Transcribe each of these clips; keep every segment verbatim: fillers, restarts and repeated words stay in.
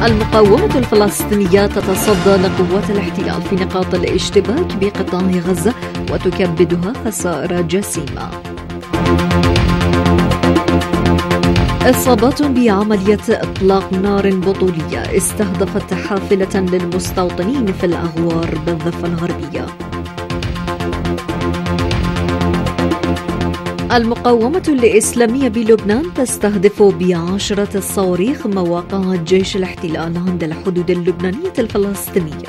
المقاومة الفلسطينية تتصدى لقوات الاحتلال في نقاط الاشتباك بقطاع غزة وتكبدها خسائر جسيمة. إصابات بعملية إطلاق نار بطولية استهدفت حافلة للمستوطنين في الأغوار بالضفة الغربية. المقاومة الإسلامية بلبنان تستهدف بعشرة صواريخ مواقع جيش الاحتلال عند الحدود اللبنانية الفلسطينية.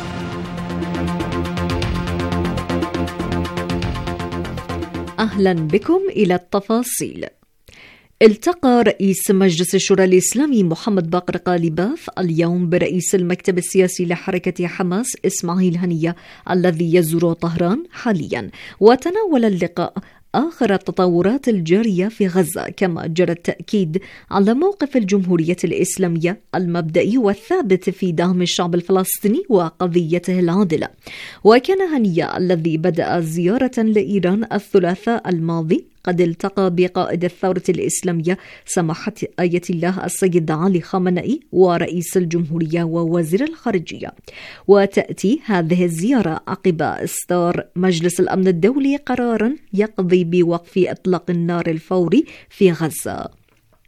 أهلا بكم إلى التفاصيل. التقى رئيس مجلس الشورى الإسلامي محمد باقر قالباف اليوم برئيس المكتب السياسي لحركة حماس إسماعيل هنية الذي يزور طهران حاليا، وتناول اللقاء آخر التطورات الجارية في غزة، كما جرى التأكيد على موقف الجمهورية الإسلامية المبدئي والثابت في دعم الشعب الفلسطيني وقضيته العادلة. وكان هنية الذي بدأ زيارة لإيران الثلاثاء الماضي قد التقى بقائد الثورة الإسلامية سماحة آية الله السيد علي خامنئي ورئيس الجمهورية ووزير الخارجية. وتأتي هذه الزيارة عقب إصدار مجلس الأمن الدولي قرارا يقضي بوقف إطلاق النار الفوري في غزة.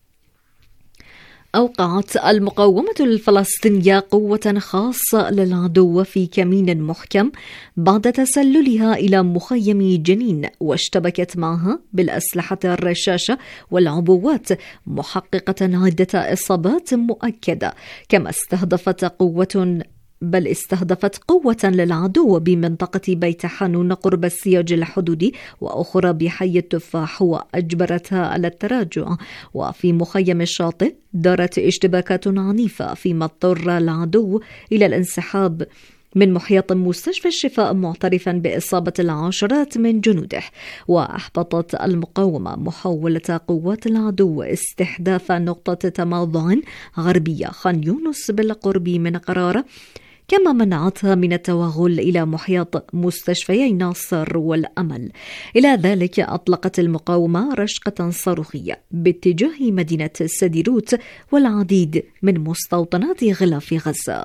أوقعت المقاومة الفلسطينية قوة خاصة للعدو في كمين محكم بعد تسللها إلى مخيم جنين، واشتبكت معها بالأسلحة الرشاشة والعبوات، محققة عدة إصابات مؤكدة. كما استهدفت قوة بل استهدفت قوة للعدو بمنطقة بيت حانون قرب السياج الحدودي، وأخرى بحي التفاح، وأجبرتها على التراجع. وفي مخيم الشاطئ دارت اشتباكات عنيفة فيما اضطر العدو إلى الانسحاب من محيط مستشفى الشفاء معترفا بإصابة العشرات من جنوده. وأحبطت المقاومة محاولة قوات العدو استحداث نقطة تماضع غربية خان يونس بالقرب من قرارة، كما منعتها من التوغل إلى محيط مستشفيي ناصر والأمل. إلى ذلك أطلقت المقاومة رشقة صاروخية باتجاه مدينة سديروت والعديد من مستوطنات غلاف غزة.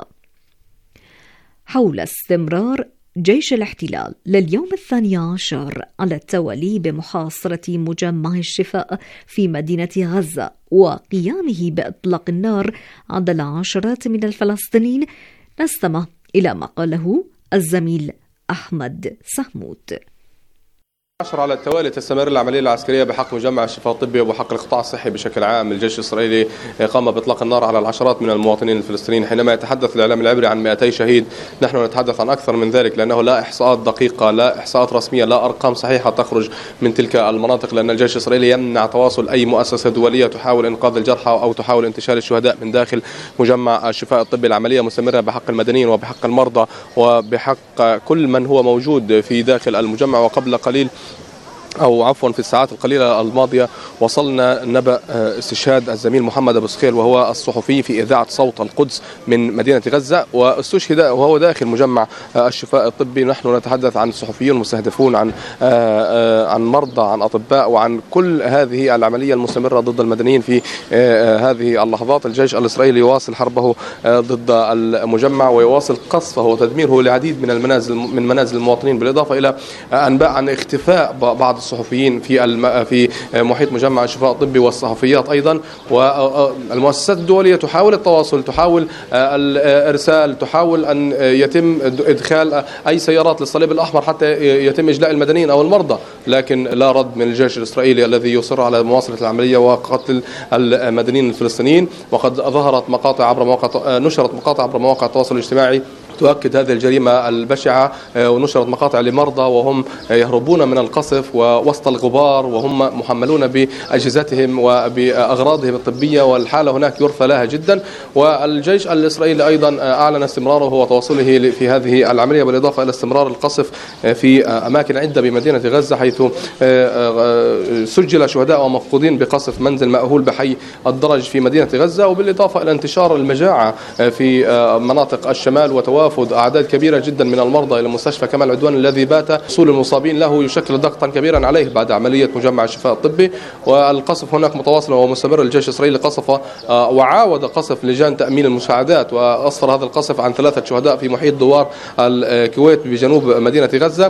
حول استمرار جيش الاحتلال لليوم الثاني عشر على التوالي بمحاصرة مجمع الشفاء في مدينة غزة وقيامه بإطلاق النار على العشرات من الفلسطينيين، نستمع إلى ما قاله الزميل أحمد سهموت. عشر على التوالي تستمر العملية العسكرية بحق مجمع الشفاء الطبي وبحق القطاع الصحي بشكل عام. الجيش الإسرائيلي قام بإطلاق النار على العشرات من المواطنين الفلسطينيين. حينما يتحدث الإعلام العبري عن مئتي شهيد، نحن نتحدث عن أكثر من ذلك، لأنه لا إحصاءات دقيقة، لا إحصاءات رسمية، لا أرقام صحيحة تخرج من تلك المناطق، لأن الجيش الإسرائيلي يمنع تواصل أي مؤسسة دولية تحاول إنقاذ الجرحى أو تحاول انتشال الشهداء من داخل مجمع الشفاء الطبي. العملية مستمرة بحق المدنيين وبحق المرضى وبحق كل من هو موجود في داخل المجمع. وقبل قليل أو عفوا في الساعات القليلة الماضية وصلنا نبأ استشهاد الزميل محمد أبو سخيل، وهو الصحفي في إذاعة صوت القدس من مدينة غزة، واستشهد وهو داخل مجمع الشفاء الطبي. نحن نتحدث عن صحفيين مستهدفون، عن عن مرضى، عن أطباء، وعن كل هذه العملية المستمرة ضد المدنيين في هذه اللحظات. الجيش الإسرائيلي يواصل حربه ضد المجمع ويواصل قصفه وتدميره لعديد من المنازل من منازل المواطنين، بالإضافة إلى أنباء عن اختفاء بعض الصحفيين في الم... في محيط مجمع الشفاء الطبي، والصحفيات أيضا. والمؤسسات الدولية تحاول التواصل، تحاول الإرسال، تحاول أن يتم إدخال أي سيارات للصليب الأحمر حتى يتم إجلاء المدنيين أو المرضى، لكن لا رد من الجيش الإسرائيلي الذي يصر على مواصلة العملية وقتل المدنيين الفلسطينيين. وقد ظهرت مقاطع عبر مواقع نشرت مقاطع عبر مواقع التواصل الاجتماعي تؤكد هذه الجريمة البشعة، ونشرت مقاطع لمرضى وهم يهربون من القصف ووسط الغبار وهم محملون بأجهزتهم وبأغراضهم الطبية، والحالة هناك يرثى لها جدا. والجيش الإسرائيلي أيضا أعلن استمراره وتواصله في هذه العملية، بالإضافة إلى استمرار القصف في أماكن عدة بمدينة غزة، حيث سجل شهداء ومفقودين بقصف منزل مأهول بحي الدرج في مدينة غزة، وبالإضافة إلى انتشار المجاعة في مناطق الشمال وتوالي توافد أعداد كبيرة جدا من المرضى إلى مستشفى كمال عدوان الذي بات وصول المصابين له يشكل ضغطا كبيرا عليه بعد عملية مجمع الشفاء الطبي. والقصف هناك متواصل ومستمر. الجيش الإسرائيلي قصف وعاود قصف لجان تأمين المساعدات، وأسفر هذا القصف عن ثلاثة شهداء في محيط دوار الكويت بجنوب مدينة غزة.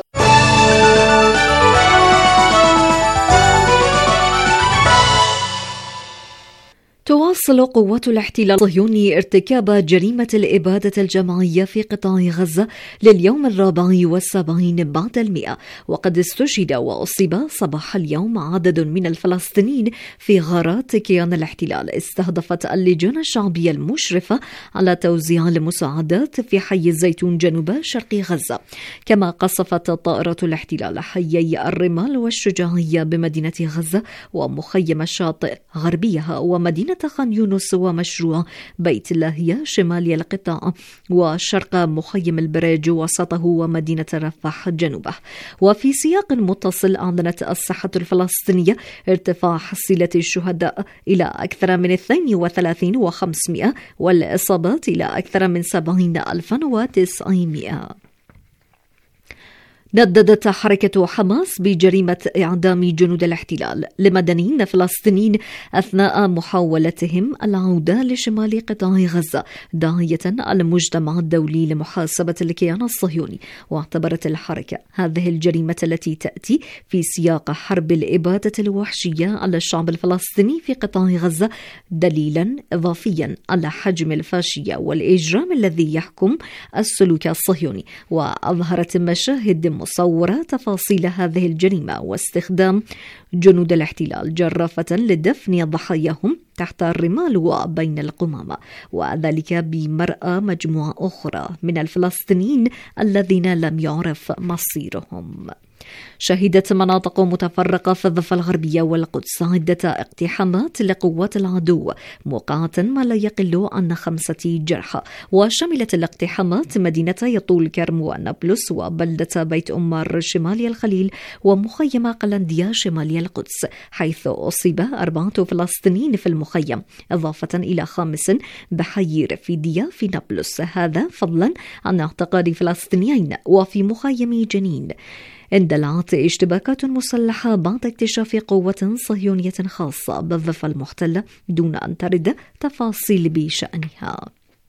تواصل قوات الاحتلال الصهيوني ارتكاب جريمة الإبادة الجماعية في قطاع غزة لليوم الرابع والسبعين بعد المئة، وقد استشهد وأصيب صباح اليوم عدد من الفلسطينيين في غارات كيان الاحتلال استهدفت اللجان الشعبية المشرفة على توزيع المساعدات في حي الزيتون جنوب شرق غزة. كما قصفت طائرة الاحتلال حيي الرمال والشجاعية بمدينة غزة ومخيم الشاطئ غربيها ومدينة خان يونس ومشروع بيت لاهيا شمالي القطاع وشرق مخيم البريج وسطه ومدينة رفح جنوبه. وفي سياق متصل أعلنت الصحة الفلسطينية ارتفاع حصيلة الشهداء إلى أكثر من اثنين وثلاثين ألف وخمسمئة والإصابات إلى أكثر من سبعين ألفا وتسعمئة. نددت حركة حماس بجريمة إعدام جنود الاحتلال لمدنيين فلسطينيين أثناء محاولتهم العودة لشمال قطاع غزة، داعية المجتمع الدولي لمحاسبة الكيان الصهيوني. واعتبرت الحركة هذه الجريمة التي تأتي في سياق حرب الإبادة الوحشية على الشعب الفلسطيني في قطاع غزة دليلا إضافيا على حجم الفاشية والإجرام الذي يحكم السلوك الصهيوني. وأظهرت مشاهد مصورة تفاصيل هذه الجريمة واستخدام جنود الاحتلال جرافة لدفن ضحاياهم تحت الرمال وبين القمامة، وذلك بمرأى مجموعة أخرى من الفلسطينيين الذين لم يعرف مصيرهم. شهدت مناطق متفرقة في الضفة الغربية والقدس عدة اقتحامات لقوات العدو موقعة ما لا يقل عن خمسة جرحى، وشملت الاقتحامات مدينتي طول كرم ونابلس وبلدة بيت أمار شمالي الخليل ومخيم قلنديا شمالي القدس، حيث أصيب أربعة فلسطينيين في المخيم إضافة إلى خامس بحي رفيدية في نابلس، هذا فضلا عن اعتقال فلسطينيين. وفي مخيم جنين اندلعت اشتباكات مسلحة بعد اكتشاف قوة صهيونية خاصة بالضفة المحتلة دون أن ترد تفاصيل بشأنها.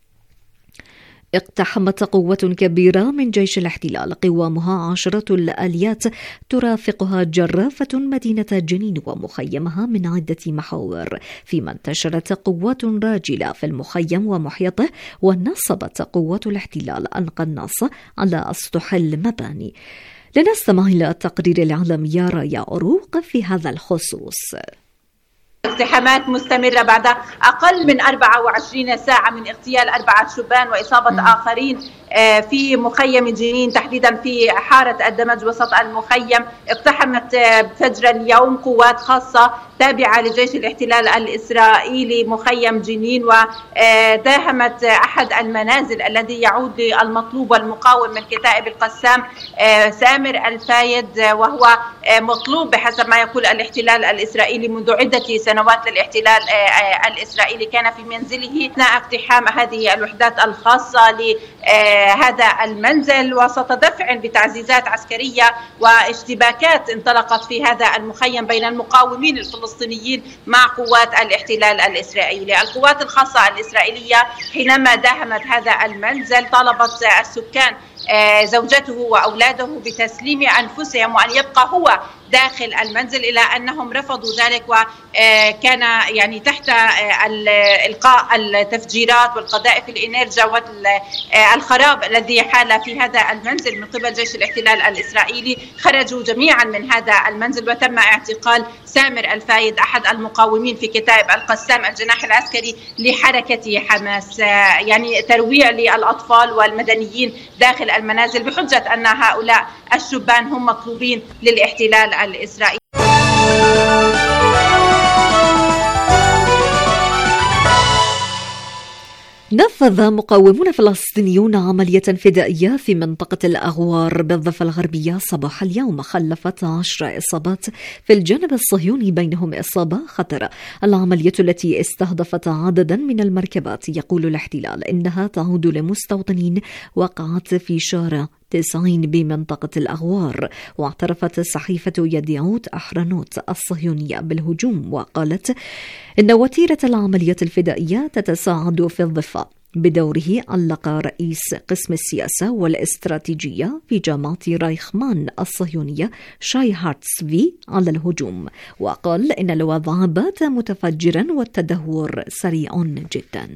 اقتحمت قوة كبيرة من جيش الاحتلال قوامها عشرة الآليات ترافقها جرافة مدينة جنين ومخيمها من عدة محاور، فيما انتشرت قوات راجلة في المخيم ومحيطه، ونصبت قوة الاحتلال القناصة على أسطح المباني. لنستمع إلى تقرير الإعلامية رايا عروق في هذا الخصوص. اقتحامات مستمرة بعد أقل من أربعة وعشرين ساعة من اغتيال أربعة شبان وإصابة م. آخرين في مخيم جنين، تحديدا في حارة الدمج وسط المخيم. اقتحمت فجر اليوم قوات خاصة تابعة لجيش الاحتلال الإسرائيلي مخيم جنين، وداهمت أحد المنازل الذي يعود للمطلوب والمقاوم من كتائب القسام سامر الفايد، وهو مطلوب بحسب ما يقول الاحتلال الإسرائيلي منذ عدة سنوات للاحتلال الإسرائيلي. كان في منزله أثناء اقتحام هذه الوحدات الخاصة لهذا المنزل وسط دفع بتعزيزات عسكرية واشتباكات انطلقت في هذا المخيم بين المقاومين الفلسطينيين مع قوات الاحتلال الإسرائيلي. القوات الخاصة الإسرائيلية حينما داهمت هذا المنزل طالبت السكان زوجته وأولاده بتسليم أنفسهم وأن يبقى هو داخل المنزل، إلى أنهم رفضوا ذلك، وكان يعني تحت إلقاء التفجيرات والقذائف الإنيرجا والخراب الذي حال في هذا المنزل من قبل جيش الاحتلال الإسرائيلي. خرجوا جميعا من هذا المنزل وتم اعتقال سامر الفايد أحد المقاومين في كتائب القسام الجناح العسكري لحركة حماس، يعني ترويع للأطفال والمدنيين داخل المنازل بحجة أن هؤلاء الشبان هم مطلوبين للاحتلال الإسرائيلي. نفذ مقاومون فلسطينيون عملية فدائية في منطقة الأغوار بالضفة الغربية صباح اليوم خلفت عشر إصابات في الجانب الصهيوني بينهم إصابة خطرة. العملية التي استهدفت عددا من المركبات يقول الاحتلال إنها تعود لمستوطنين وقعت في شارع تسعين بمنطقة الأغوار. واعترفت صحيفة يديعوت أحرنوت الصهيونية بالهجوم وقالت إن وتيرة العملية الفدائية تتساعد في الضفة. بدوره علق رئيس قسم السياسة والاستراتيجية في جامعة رايخمان الصهيونية شاي هارتسفي على الهجوم وقال إن الوضع بات متفجرا والتدهور سريع جدا.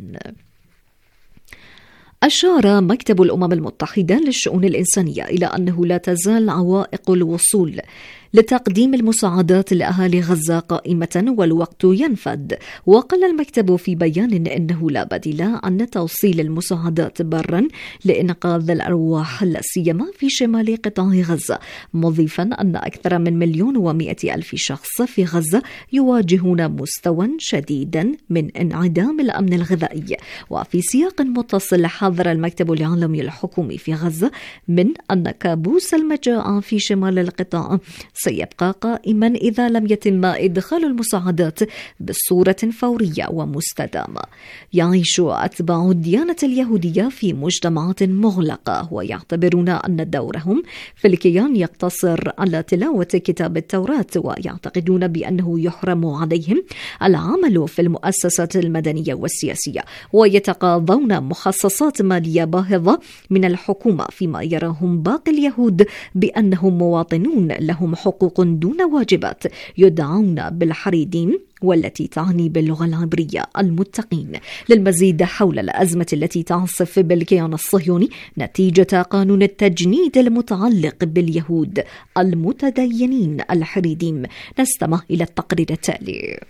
أشار مكتب الأمم المتحدة للشؤون الإنسانية إلى أنه لا تزال عوائق الوصول لتقديم المساعدات لأهالي غزة قائمة والوقت ينفد. وقال المكتب في بيان إنه لا بديل عن توصيل المساعدات برا لإنقاذ الأرواح لا سيما في شمال قطاع غزة، مضيفا أن أكثر من مليون ومئة ألف شخص في غزة يواجهون مستوى شديدا من انعدام الأمن الغذائي. وفي سياق متصل حذر المكتب العالمي الحكومي في غزة من أن كابوس المجاعة في شمال القطاع سيبقى قائما إذا لم يتم إدخال المساعدات بصورة فورية ومستدامة. يعيش أتباع الديانة اليهودية في مجتمعات مغلقة ويعتبرون أن دورهم في الكيان يقتصر على تلاوة كتاب التوراة، ويعتقدون بأنه يحرم عليهم العمل في المؤسسات المدنية والسياسية، ويتقاضون مخصصات مالية باهظة من الحكومة، فيما يراهم باقي اليهود بأنهم مواطنون لهم حقوق دون واجبات يدعون بالحريدين، والتي تعني باللغة العبرية المتقين. للمزيد حول الأزمة التي تعصف بالكيان الصهيوني نتيجة قانون التجنيد المتعلق باليهود المتدينين الحريديم نستمع إلى التقرير التالي.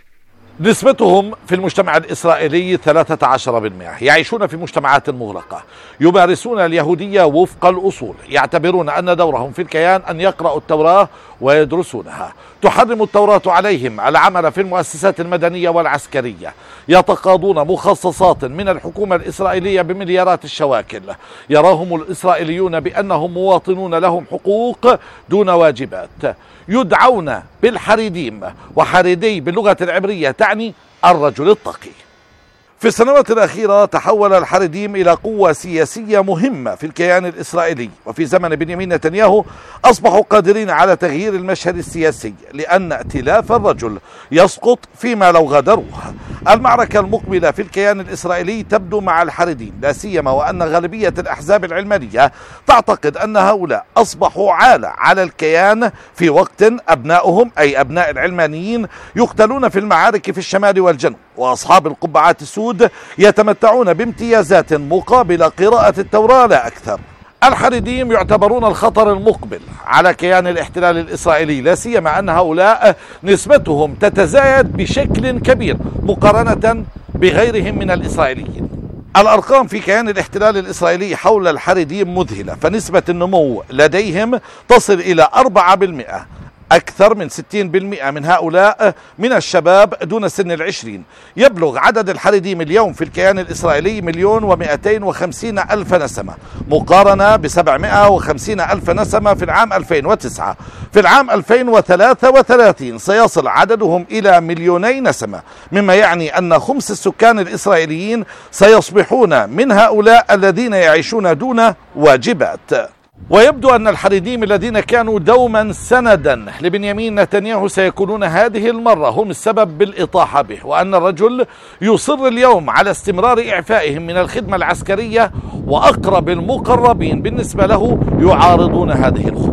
نسبتهم في المجتمع الإسرائيلي ثلاثة عشر بالمئة، يعيشون في مجتمعات مغلقة، يمارسون اليهودية وفق الأصول، يعتبرون أن دورهم في الكيان أن يقرأوا التوراة ويدرسونها. تحرم التوراة عليهم العمل في المؤسسات المدنية والعسكرية، يتقاضون مخصصات من الحكومة الإسرائيلية بمليارات الشواكل. يراهم الإسرائيليون بأنهم مواطنون لهم حقوق دون واجبات. يدعون بالحريديم، وحريدي باللغة العبرية تعني الرجل التقي. في السنوات الأخيرة تحول الحريديم إلى قوة سياسية مهمة في الكيان الإسرائيلي، وفي زمن بنيامين نتنياهو أصبحوا قادرين على تغيير المشهد السياسي، لأن ائتلاف الرجل يسقط فيما لو غادروه. المعركة المقبلة في الكيان الإسرائيلي تبدو مع الحريديم، لا سيما وأن غالبية الأحزاب العلمانية تعتقد أن هؤلاء أصبحوا عالة على الكيان في وقت أبنائهم أي أبناء العلمانيين يقتلون في المعارك في الشمال والجنوب، وأصحاب القبعات السود يتمتعون بامتيازات مقابل قراءة التوراة لا أكثر. الحريديم يعتبرون الخطر المقبل على كيان الاحتلال الإسرائيلي، لا سيما أن هؤلاء نسبتهم تتزايد بشكل كبير مقارنة بغيرهم من الإسرائيليين. الأرقام في كيان الاحتلال الإسرائيلي حول الحريديم مذهلة، فنسبة النمو لديهم تصل إلى أربعة بالمئة. أكثر من ستين بالمئة من هؤلاء من الشباب دون سن العشرين. يبلغ عدد الحريديم اليوم في الكيان الإسرائيلي مليون ومئتين وخمسين ألف نسمة، مقارنة بسبعمائة وخمسين ألف نسمة في العام ألفين وتسعة. في العام ألفين وثلاثة وثلاثين سيصل عددهم إلى مليوني نسمة، مما يعني أن خمس السكان الإسرائيليين سيصبحون من هؤلاء الذين يعيشون دون واجبات. ويبدو أن الحريديم الذين كانوا دوما سندا لبنيامين نتنياهو سيكونون هذه المرة هم السبب بالإطاحة به، وأن الرجل يصر اليوم على استمرار إعفائهم من الخدمة العسكرية، وأقرب المقربين بالنسبة له يعارضون هذه الخطوة.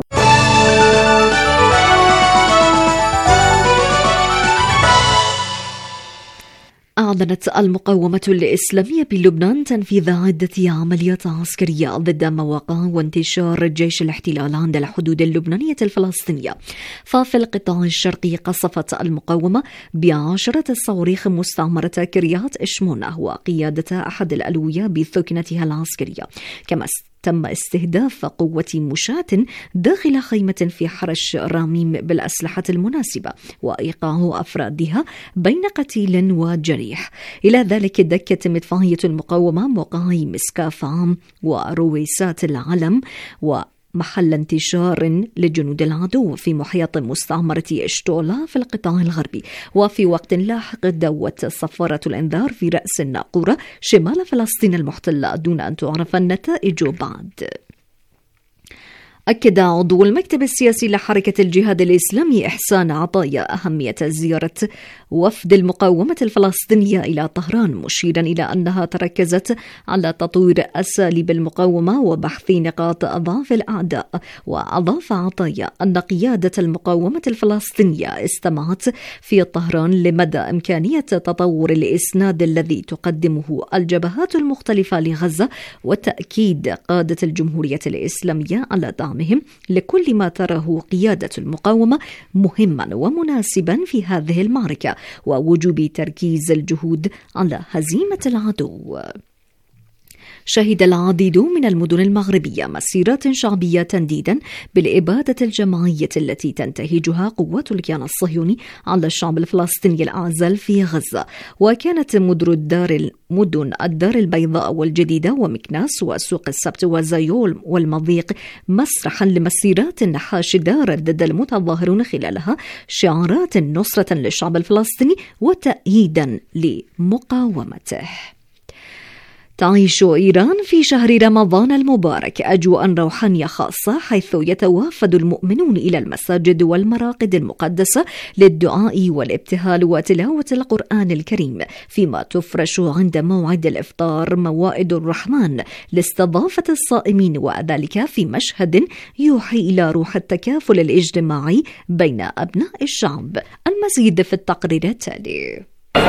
أعلنت المقاومة الإسلامية بلبنان تنفيذ عدة عمليات عسكرية ضد مواقع وانتشار جيش الاحتلال عند الحدود اللبنانية الفلسطينية. ففي القطاع الشرقي قصفت المقاومة بعشرة صواريخ مستعمرة كريات إشمونة وقيادة أحد الألوية بثكنتها العسكرية، كما تم استهداف قوة مشاة داخل خيمة في حرش راميم بالأسلحة المناسبة وإيقاع أفرادها بين قتيل وجريح. إلى ذلك دكت مدفعية المقاومة موقعي مسكاف عام ورويسات العلم و محل انتشار لجنود العدو في محيط مستعمرة اشتولا في القطاع الغربي. وفي وقت لاحق دوت صفارة الإنذار في رأس الناقورة شمال فلسطين المحتلة دون أن تعرف النتائج بعد. أكد عضو المكتب السياسي لحركة الجهاد الإسلامي إحسان عطايا أهمية زيارة وفد المقاومة الفلسطينية إلى طهران، مشيرا إلى أنها تركزت على تطوير أساليب المقاومة وبحث نقاط ضعف الأعداء. وأضاف عطايا أن قيادة المقاومة الفلسطينية استمعت في طهران لمدى إمكانية تطور الإسناد الذي تقدمه الجبهات المختلفة لغزة، وتأكيد قادة الجمهورية الإسلامية على دعم لكل ما تراه قيادة المقاومة مهما ومناسبا في هذه المعركة، ووجوب تركيز الجهود على هزيمة العدو. شهد العديد من المدن المغربية مسيرات شعبية تنديدا بالإبادة الجماعية التي تنتهجها قوات الكيان الصهيوني على الشعب الفلسطيني الأعزل في غزة. وكانت مدن الدار مدن الدار البيضاء والجديدة ومكناس وسوق السبت وزايول والمضيق مسرحا لمسيرات حاشدة ردد المتظاهرون خلالها شعارات نصرة للشعب الفلسطيني وتأييدا لمقاومته. تعيش إيران في شهر رمضان المبارك أجواء روحانية خاصة، حيث يتوافد المؤمنون إلى المساجد والمراقد المقدسة للدعاء والابتهال وتلاوة القرآن الكريم، فيما تفرش عند موعد الإفطار موائد الرحمن لاستضافة الصائمين، وذلك في مشهد يوحي إلى روح التكافل الاجتماعي بين أبناء الشعب. المزيد في التقرير التالي.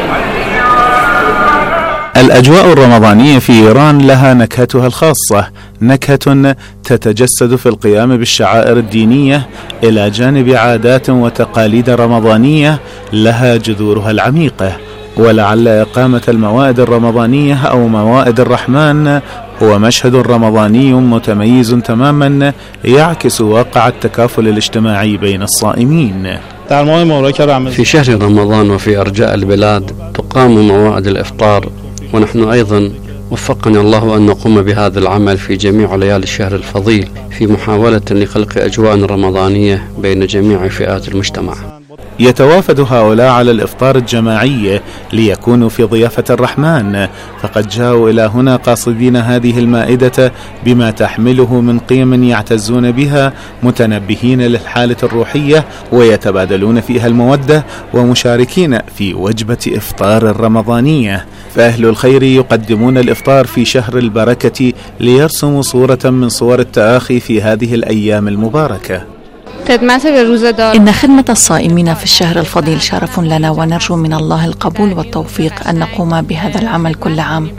الأجواء الرمضانية في إيران لها نكهتها الخاصة، نكهة تتجسد في القيام بالشعائر الدينية إلى جانب عادات وتقاليد رمضانية لها جذورها العميقة. ولعل إقامة الموائد الرمضانية أو موائد الرحمن هو مشهد رمضاني متميز تماما يعكس واقع التكافل الاجتماعي بين الصائمين. في شهر رمضان وفي أرجاء البلاد تقام موائد الإفطار، ونحن أيضا وفقنا الله أن نقوم بهذا العمل في جميع ليالي الشهر الفضيل في محاولة لخلق أجواء رمضانية بين جميع فئات المجتمع. يتوافد هؤلاء على الإفطار الجماعي ليكونوا في ضيافة الرحمن، فقد جاءوا إلى هنا قاصدين هذه المائدة بما تحمله من قيم يعتزون بها، متنبهين للحالة الروحية ويتبادلون فيها المودة، ومشاركين في وجبة إفطار الرمضانية. فأهل الخير يقدمون الإفطار في شهر البركة ليرسموا صورة من صور التآخي في هذه الأيام المباركة. إن خدمة الصائمين في الشهر الفضيل شرف لنا، ونرجو من الله القبول والتوفيق أن نقوم بهذا العمل كل عام.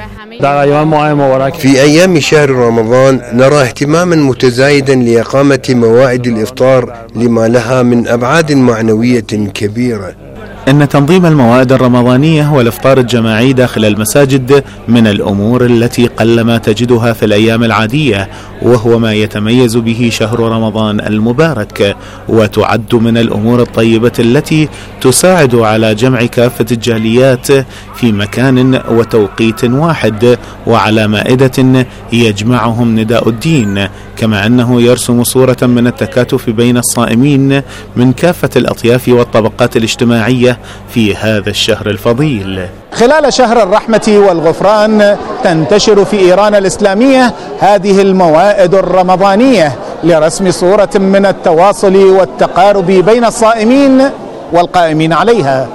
في أيام شهر رمضان نرى اهتماما متزايدا لإقامة موائد الإفطار لما لها من أبعاد معنوية كبيرة. إن تنظيم الموائد الرمضانية والإفطار الجماعي داخل المساجد من الأمور التي قلما تجدها في الأيام العادية، وهو ما يتميز به شهر رمضان المبارك، وتعد من الأمور الطيبة التي تساعد على جمع كافة الجاليات في مكان وتوقيت واحد وعلى مائدة يجمعهم نداء الدين، كما أنه يرسم صورة من التكاتف بين الصائمين من كافة الأطياف والطبقات الاجتماعية في هذا الشهر الفضيل. خلال شهر الرحمة والغفران تنتشر في إيران الإسلامية هذه الموائد الرمضانية لرسم صورة من التواصل والتقارب بين الصائمين والقائمين عليها.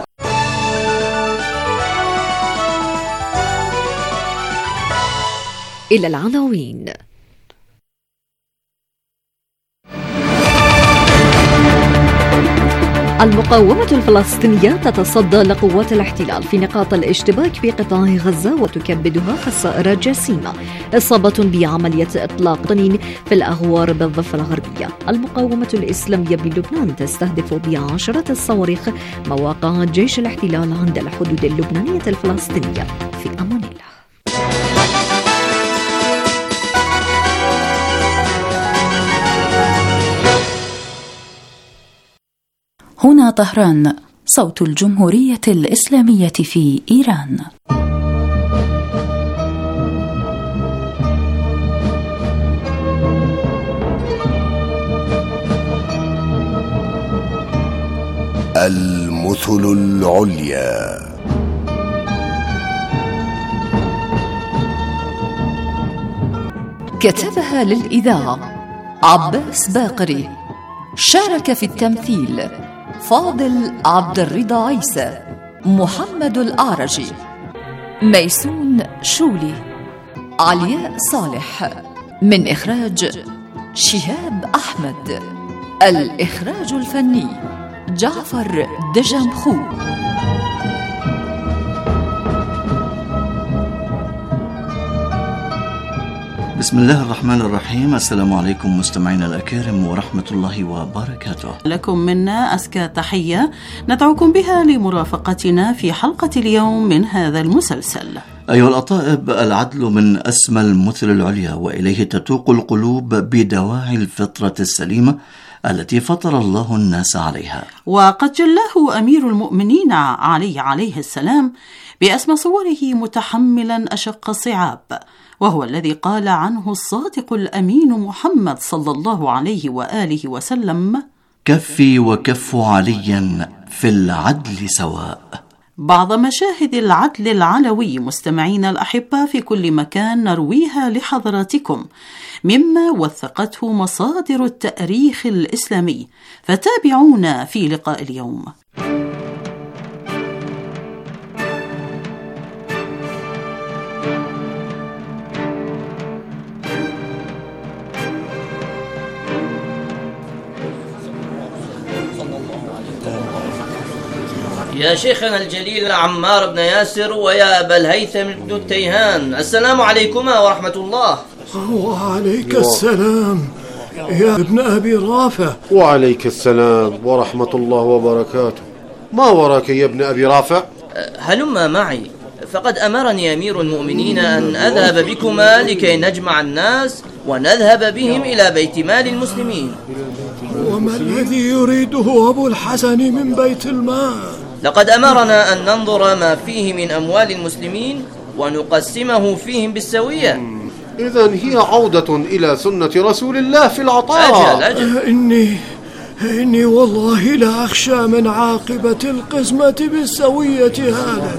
إلى العناوين. المقاومة الفلسطينية تتصدى لقوات الاحتلال في نقاط الاشتباك في قطاع غزة وتكبدها خسائر جسيمة. إصابة بعملية إطلاق طنين في الأغوار بالضفة الغربية. المقاومة الإسلامية بلبنان تستهدف بعشرة الصواريخ مواقع جيش الاحتلال عند الحدود اللبنانية الفلسطينية. في أمان الله. طهران، صوت الجمهورية الإسلامية في إيران. المثل العليا. كتبها للإذاعة عباس باقري. شارك في التمثيل فاضل عبد الرضا عيسى، محمد الأعرجي، ميسون شولي، علياء صالح. من إخراج شهاب أحمد. الإخراج الفني جعفر دجمخو. بسم الله الرحمن الرحيم. السلام عليكم مستمعينا الأكارم ورحمة الله وبركاته. لكم منا أزكى تحية ندعوكم بها لمرافقتنا في حلقة اليوم من هذا المسلسل. أيها الأطائب، العدل من أسمى المثل العليا، وإليه تتوق القلوب بدواعي الفطرة السليمة التي فطر الله الناس عليها. وقد جله أمير المؤمنين علي عليه السلام بأسمى صوره متحملا أشق الصعاب، وهو الذي قال عنه الصادق الأمين محمد صلى الله عليه وآله وسلم: كفي وكف علي في العدل سواء. بعض مشاهد العدل العلوي مستمعين الأحبة في كل مكان نرويها لحضراتكم مما وثقته مصادر التاريخ الإسلامي، فتابعونا في لقاء اليوم. يا شيخنا الجليل عمار بن ياسر ويا أبا الهيثم بن التيهان، السلام عليكما ورحمة الله. وعليك السلام يا ابن أبي رافع. وعليك السلام ورحمة الله وبركاته. ما وراك يا ابن أبي رافع؟ هلما معي، فقد أمرني أمير المؤمنين أن أذهب بكما لكي نجمع الناس ونذهب بهم إلى بيت مال المسلمين. وما الذي يريده أبو الحسن من بيت المال؟ لقد أمرنا أن ننظر ما فيه من أموال المسلمين ونقسمه فيهم بالسوية. إذن هي عودة إلى سنة رسول الله في العطاء. أجل أجل. إني إني والله لا أخشى من عاقبة القسمة بالسوية هذا.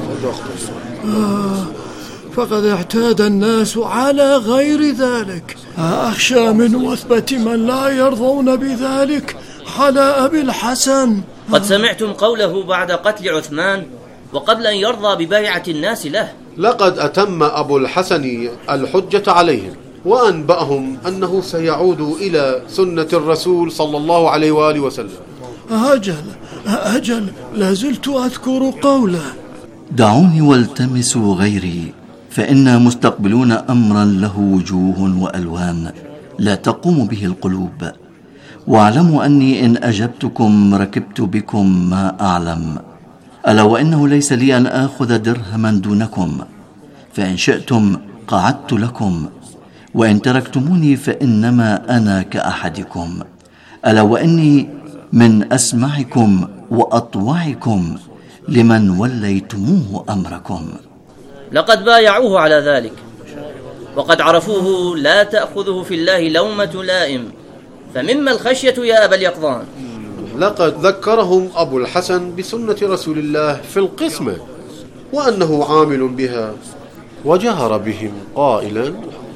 آه فقد اعتاد الناس على غير ذلك. أخشى من وثبة من لا يرضون بذلك على أبي الحسن. قد سمعتم قوله بعد قتل عثمان وقبل أن يرضى ببيعة الناس له. لقد أتم أبو الحسن الحجة عليهم وأنبأهم أنه سيعود إلى سنة الرسول صلى الله عليه وآله وسلم. أجل أجل لازلت أذكر قوله: دعوني والتمسوا غيري، فإنا مستقبلون أمرا له وجوه وألوان لا تقوم به القلوب، واعلموا أني إن أجبتكم ركبت بكم ما أعلم، ألا وإنه ليس لي أن آخذ درهما دونكم، فإن شئتم قعدت لكم، وإن تركتموني فإنما أنا كأحدكم، ألا وإني من أسمعكم وأطوعكم لمن وليتموه أمركم. لقد بايعوه على ذلك، وقد عرفوه لا تأخذه في الله لومة لائم، فمما الخشية يا أبا اليقظان. لقد ذكرهم أبو الحسن بسنة رسول الله في القسمة وأنه عامل بها، وجهر بهم قائلا: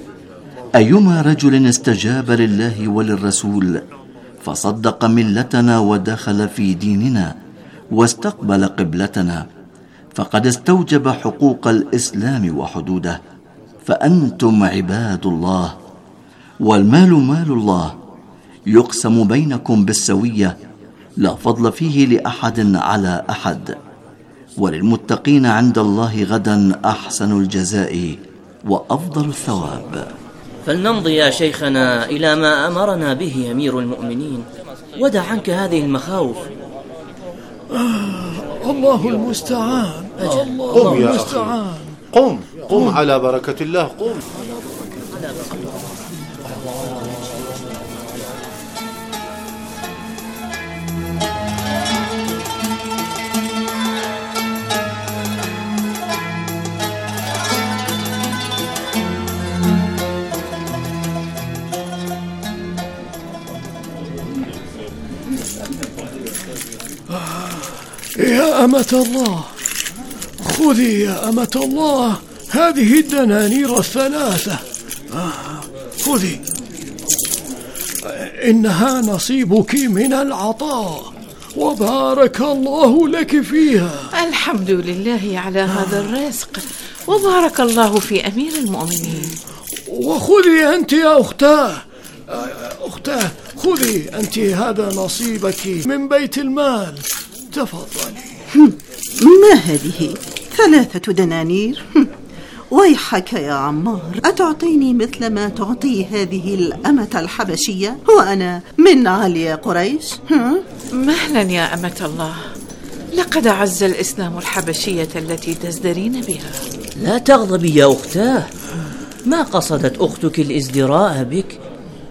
أيما رجل استجاب لله وللرسول فصدق ملتنا ودخل في ديننا واستقبل قبلتنا فقد استوجب حقوق الإسلام وحدوده، فأنتم عباد الله، والمال مال الله، يقسم بينكم بالسوية، لا فضل فيه لأحد على أحد، وللمتقين عند الله غدا أحسن الجزاء وأفضل الثواب. فلنمضي يا شيخنا إلى ما أمرنا به أمير المؤمنين، ودع عنك هذه المخاوف. آه الله المستعان. الله قم يا المستعان. أخي، قم قم على بركة الله، قم. يا أمة الله، خذي يا أمة الله هذه الدنانير الثلاثة. آه خذي، إنها نصيبك من العطاء، وبارك الله لك فيها. الحمد لله على هذا الرزق، وبارك الله في أمير المؤمنين. وخذي أنت يا أختاه، أختاه خذي أنت هذا نصيبك من بيت المال، تفضلي. ما هذه؟ ثلاثة دنانير؟ ويحك يا عمار، أتعطيني مثل ما تعطي هذه الأمة الحبشية وأنا من عليا قريش؟ ها؟ مهلا يا أمة الله، لقد أعز الإسلام الحبشية التي تزدرين بها. لا تغضبي يا أختاه، ما قصدت أختك الازدراء بك،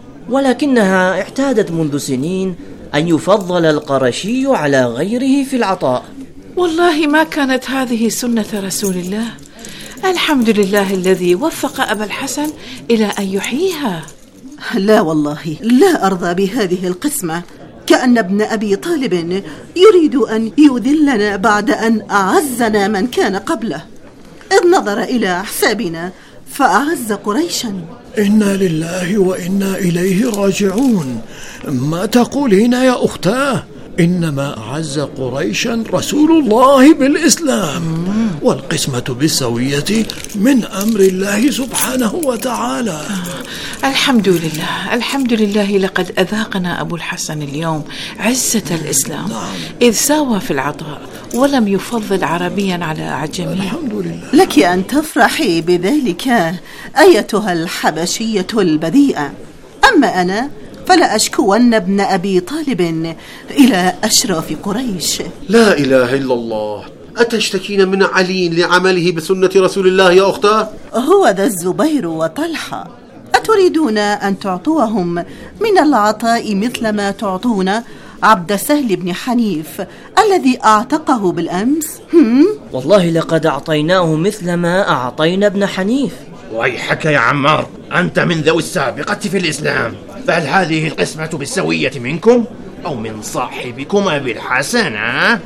ولكنها اعتادت منذ سنين أن يفضل القرشي على غيره في العطاء. والله ما كانت هذه سنة رسول الله، الحمد لله الذي وفق أبا الحسن إلى أن يحييها. لا والله، لا أرضى بهذه القسمة، كأن ابن أبي طالب يريد أن يذلنا بعد أن أعزنا من كان قبله، إذ نظر إلى حسابنا فأعز قريشا. إنا لله وإنا إليه راجعون. ما تقولين يا أختاه؟ إنما أعز قريشا رسول الله بالإسلام، والقسمة بالسوية من أمر الله سبحانه وتعالى. الحمد لله، الحمد لله، لقد أذاقنا أبو الحسن اليوم عزة الإسلام، إذ ساوى في العطاء ولم يفضل عربيا على أعجمي. الحمد لله. لك أن تفرحي بذلك أيتها الحبشية البذيئة، أما أنا فلا أشكون ابن أبي طالب إلى أشراف قريش. لا إله إلا الله، أتشتكين من علي لعمله بسنة رسول الله يا أختاه؟ هو ذا الزبير وطلحة، أتريدون أن تعطوهم من العطاء مثل ما تعطون عبد سهل بن حنيف الذي أعتقه بالأمس؟ هم؟ والله لقد أعطيناه مثل ما أعطينا ابن حنيف. ويحك يا عمار، أنت من ذوي السابقة في الإسلام، فهل هذه القسمة بالسوية منكم أو من صاحبكم أبي الحسن؟ آه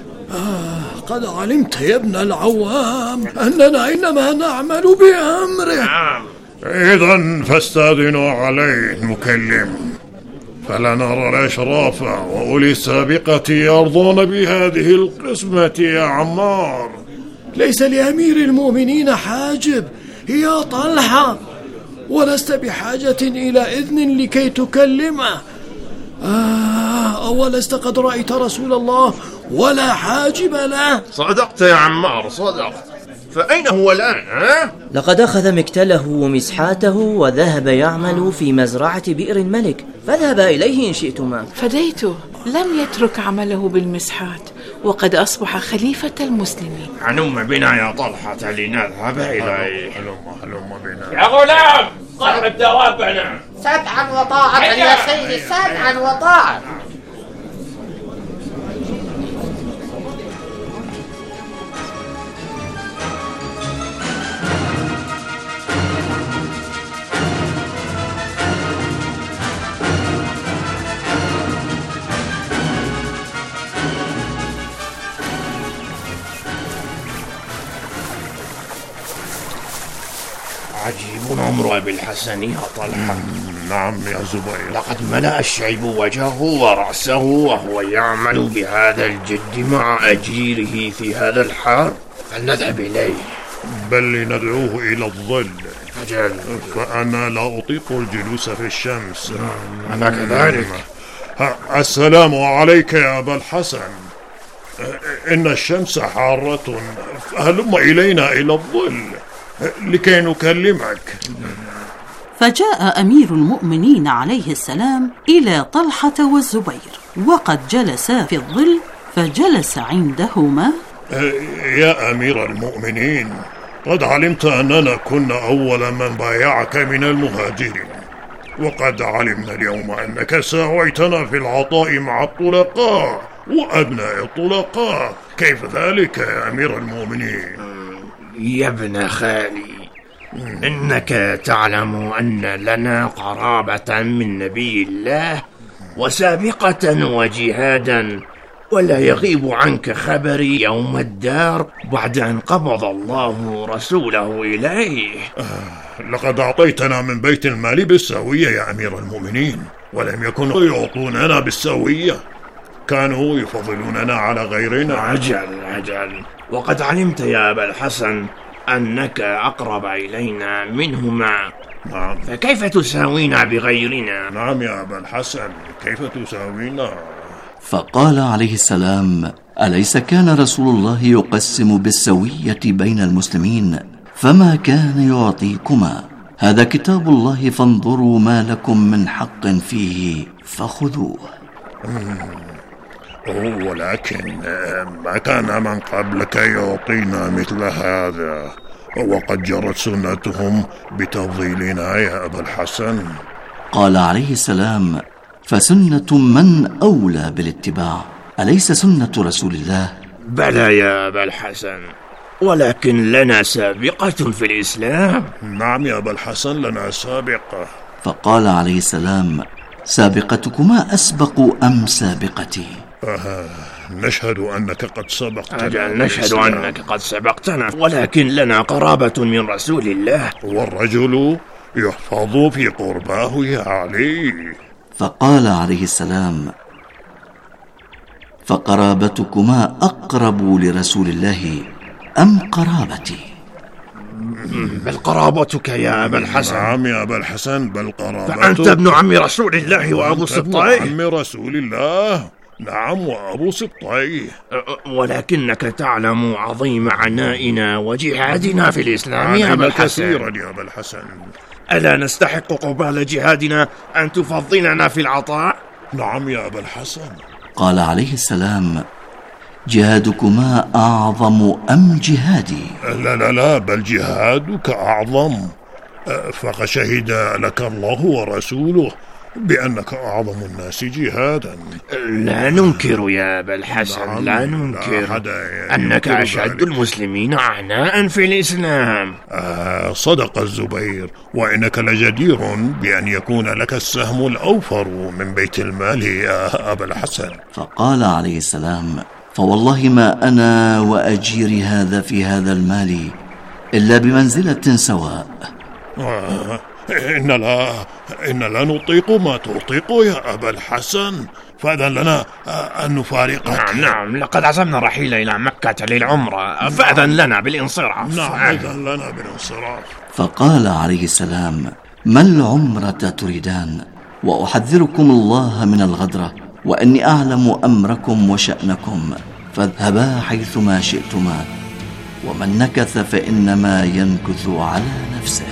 قد علمت يا ابن العوام أننا إنما نعمل بأمره. نعم. إذن فاستاذنوا عليه نكلم، فلنرى الأشراف وأولي السابقة يرضون بهذه القسمة يا عمار. ليس لأمير المؤمنين حاجب يا طلحة، ولست بحاجة إلى إذن لكي تكلمه. آه أولست قد رأيت رسول الله ولا حاجب له؟ صدقت يا عمار، صدقت. فأين هو الآن؟ ها؟ لقد أخذ مكتله ومسحاته وذهب يعمل في مزرعة بئر الملك، فاذهب إليه إن شئتما. فديته، لم يترك عمله بالمسحات، وقد أصبح خليفة المسلمين. هلم بنا يا طلحة لنذهب إليه. هلم هلم بنا يا غلام، صحب دوابنا. سمعا وطاعة يا سيدي، سمعا وطاعة. عجيب عمر أبي الحسن يا طلحة. نعم يا زبير، لقد ملأ الشيب وجهه ورأسه وهو يعمل بهذا الجد مع أجيره في هذا الحار. فلنذهب إليه. بل لندعوه إلى الظل. أجل، فأنا لا أطيق الجلوس في الشمس. أنا كذلك. السلام عليك يا أبا الحسن، إن الشمس حارة، فهلم إلينا إلى الظل لكي نكلمك. فجاء أمير المؤمنين عليه السلام إلى طلحة والزبير، وقد جلسا في الظل، فجلس عندهما. يا أمير المؤمنين، قد علمت أننا كنا أول من بايعك من المهاجرين، وقد علمنا اليوم أنك ساويتنا في العطاء مع الطلقاء وأبناء الطلقاء. كيف ذلك يا أمير المؤمنين؟ يا ابن خالي، إنك تعلم أن لنا قرابة من نبي الله وسابقة وجهادا ولا يغيب عنك خبري يوم الدار بعد أن قبض الله رسوله إليه. آه لقد أعطيتنا من بيت المال بالسوية يا أمير المؤمنين، ولم يكونوا يعطوننا بالسوية، كانوا يفضلوننا على غيرنا. عجل عجل، وقد علمت يا أبا الحسن أنك أقرب إلينا منهما. نعم. فكيف تساوينا بغيرنا؟ نعم يا أبا الحسن، كيف تساوينا؟ فقال عليه السلام: أليس كان رسول الله يقسم بالسوية بين المسلمين؟ فما كان يعطيكما؟ هذا كتاب الله فانظروا ما لكم من حق فيه فخذوه. ولكن ما كان من قبلك يعطينا مثل هذا، وقد جرت سنتهم بتفضيلنا يا أبا الحسن. قال عليه السلام: فسنة من أولى بالاتباع؟ أليس سنة رسول الله؟ بلى يا أبا الحسن، ولكن لنا سابقة في الإسلام. نعم يا أبا الحسن، لنا سابقة. فقال عليه السلام: سابقتكما أسبق أم سابقتي؟ آه نشهد أنك قد سبقتنا. أجل نشهد أنك قد سبقتنا، ولكن لنا قرابة من رسول الله. والرجل يحفظ في قرباه يا علي. فقال عليه السلام: فقرابتكما أقرب لرسول الله أم قرابتي؟ بل قرابتك يا أبا الحسن. نعم يا أبا الحسن، بل قرابتك. فأنت ابن عم رسول الله وأبو سبطيه. ابن عم رسول الله، نعم، وأبو سبطيه. ولكنك تعلم عظيم عنائنا وجهادنا في الإسلام يا أبا الحسن. كثيرا يا أبا الحسن. ألا نستحق قبال جهادنا أن تفضلنا في العطاء؟ نعم يا أبا الحسن. قال عليه السلام: جهادكما أعظم أم جهادي؟ لا لا لا، بل جهادك أعظم، فقد شهد لك الله ورسوله بأنك أعظم الناس جهادا. لا ننكر يا أبا الحسن، نعم، لا ننكر لا أنك أشد المسلمين عناء في الإسلام. آه صدق الزبير، وإنك لجدير بأن يكون لك السهم الأوفر من بيت المال يا أبا الحسن. فقال عليه السلام: فوالله ما أنا وأجير هذا في هذا المال إلا بمنزلة سواء. آه إن لا إن لا نطيق ما تطيق يا أبا الحسن، فأذن لنا أن نفارقك. نعم نعم، لقد عزمنا الرحيل إلى مكة للعمرة، فأذن لنا بالانصراف. نعم، أذن لنا بالانصراف. فقال عليه السلام: ما العمرة تريدان؟ وأحذركم الله من الغدرة، وأني أعلم أمركم وشأنكم، فاذهبا حيثما شئتما، ومن نكث فإنما ينكث على نفسه.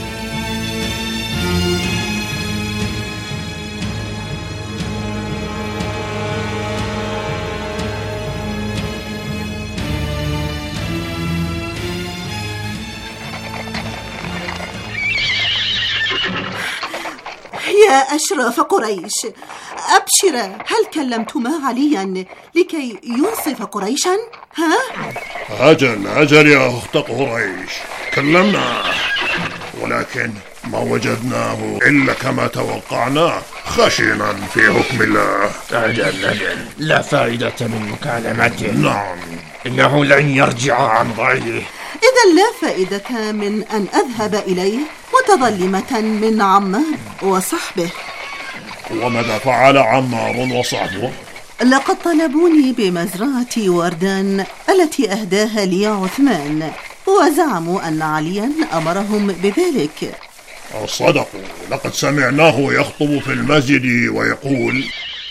يا أشراف قريش، أبشرا، هل كلمتما عليا لكي ينصف قريشا؟ ها؟ أجل أجل يا أخت قريش، كلمنا، ولكن ما وجدناه إلا كما توقعنا، خشنا في حكم الله. أجل أجل، لا فائدة من مكالمته. نعم، إنه لن يرجع عن رأيه. إذا لا فائدة من أن أذهب إليه متظلمة من عمار وصحبه. وماذا فعل عمار وصحبه؟ لقد طلبوني بمزرعة وردان التي أهداها لي عثمان، وزعموا أن عليا أمرهم بذلك. صدقوا، لقد سمعناه يخطب في المسجد ويقول: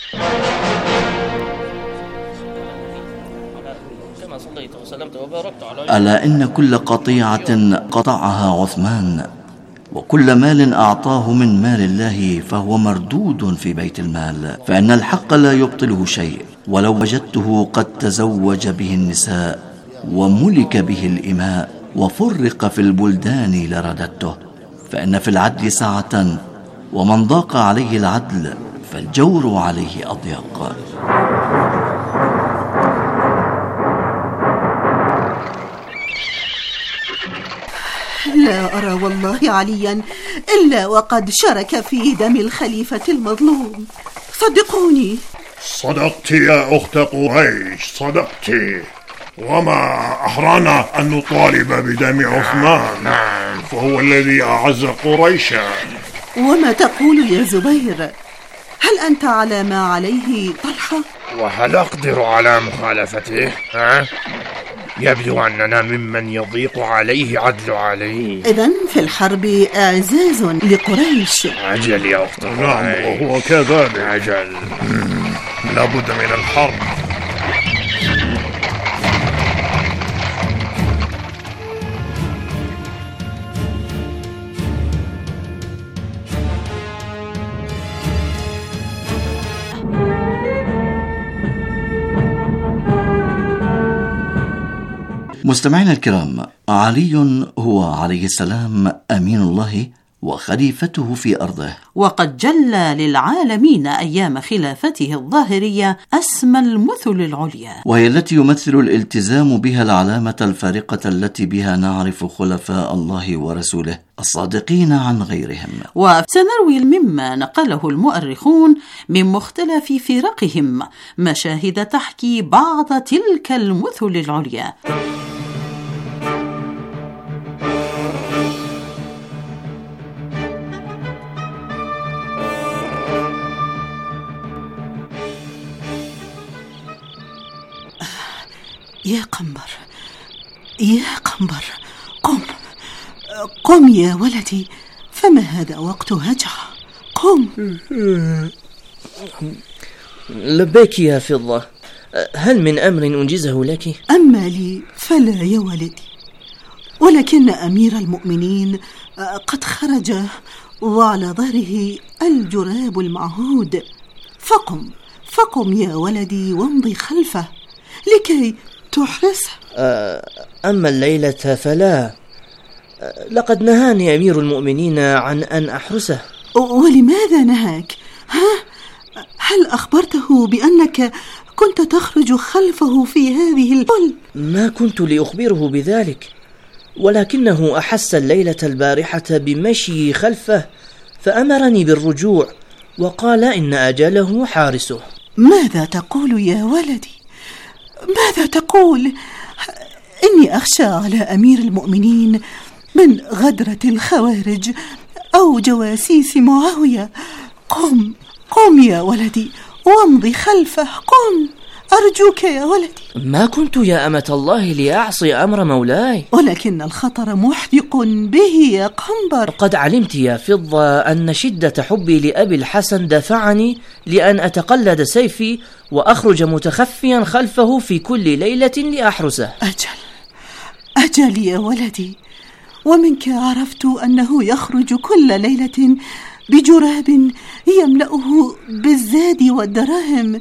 ألا إن كل قطيعة قطعها عثمان وكل مال أعطاه من مال الله فهو مردود في بيت المال، فإن الحق لا يبطله شيء، ولو وجدته قد تزوج به النساء وملك به الإماء وفرق في البلدان لرددته، فإن في العدل سعة، ومن ضاق عليه العدل فالجور عليه أضيق. لا أرى والله عليا إلا وقد شارك في دم الخليفة المظلوم، صدقوني. صدقت يا أخت قريش، صدقت. وما أحرانا أن نطالب بدم عثمان، نعم، فهو الذي أعز قريشا. وما تقول يا زبير؟ هل أنت على ما عليه طلحة؟ وهل أقدر على مخالفته؟ ها؟ يبدو أننا ممن يضيق عليه عدل عليه. إذن في الحرب إعزاز لقريش. أجل يا أخت قريش. نعم وهو كذلك. أجل. لابد من الحرب. مستمعينا الكرام، علي هو عليه السلام أمين الله وخليفته في أرضه، وقد جلى للعالمين أيام خلافته الظاهرية أسمى المثل العليا، وهي التي يمثل الالتزام بها العلامة الفارقة التي بها نعرف خلفاء الله ورسوله الصادقين عن غيرهم. وسنروي مما نقله المؤرخون من مختلف فرقهم مشاهد تحكي بعض تلك المثل العليا. يا قنبر، يا قنبر، قم قم يا ولدي، فما هذا وقت هجعة، قم. لبيك يا فضة، هل من أمر أنجزه لك؟ أما لي فلا يا ولدي، ولكن أمير المؤمنين قد خرج وعلى ظهره الجراب المعهود، فقم فقم يا ولدي وامضي خلفه لكي تحرسه. أما الليلة فلا، لقد نهاني أمير المؤمنين عن أن أحرسه. ولماذا نهاك؟ ها؟ هل أخبرته بأنك كنت تخرج خلفه في هذه الظل؟ ما كنت لأخبره بذلك، ولكنه أحس الليلة البارحة بمشي خلفه فأمرني بالرجوع وقال إن أجله حارسه. ماذا تقول يا ولدي؟ ماذا تقول؟ إني أخشى على أمير المؤمنين من غدرة الخوارج أو جواسيس معاوية. قم قم يا ولدي وامضي خلفه، قم أرجوك يا ولدي. ما كنت يا أمة الله لأعصي أمر مولاي، ولكن الخطر محدق به يا قنبر. قد علمت يا فضة أن شدة حبي لأبي الحسن دفعني لأن أتقلد سيفي وأخرج متخفيا خلفه في كل ليلة لأحرسه. أجل أجل يا ولدي، ومنك عرفت أنه يخرج كل ليلة بجراب يملأه بالزاد والدراهم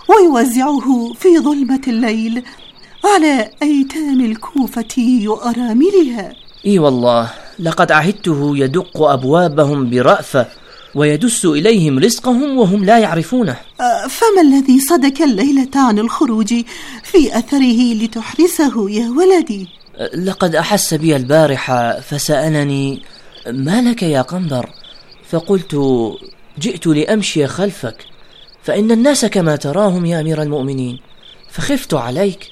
ويوزعه في ظلمة الليل على أيتام الكوفة وأراملها. إي والله، لقد عهدته يدق أبوابهم برأفة ويدس إليهم رزقهم وهم لا يعرفونه. فما الذي صدك الليلة عن الخروج في أثره لتحرسه يا ولدي؟ لقد أحس بي البارحة فسألني ما لك يا قنبر، فقلت جئت لأمشي خلفك، فإن الناس كما تراهم يا أمير المؤمنين، فخفت عليك.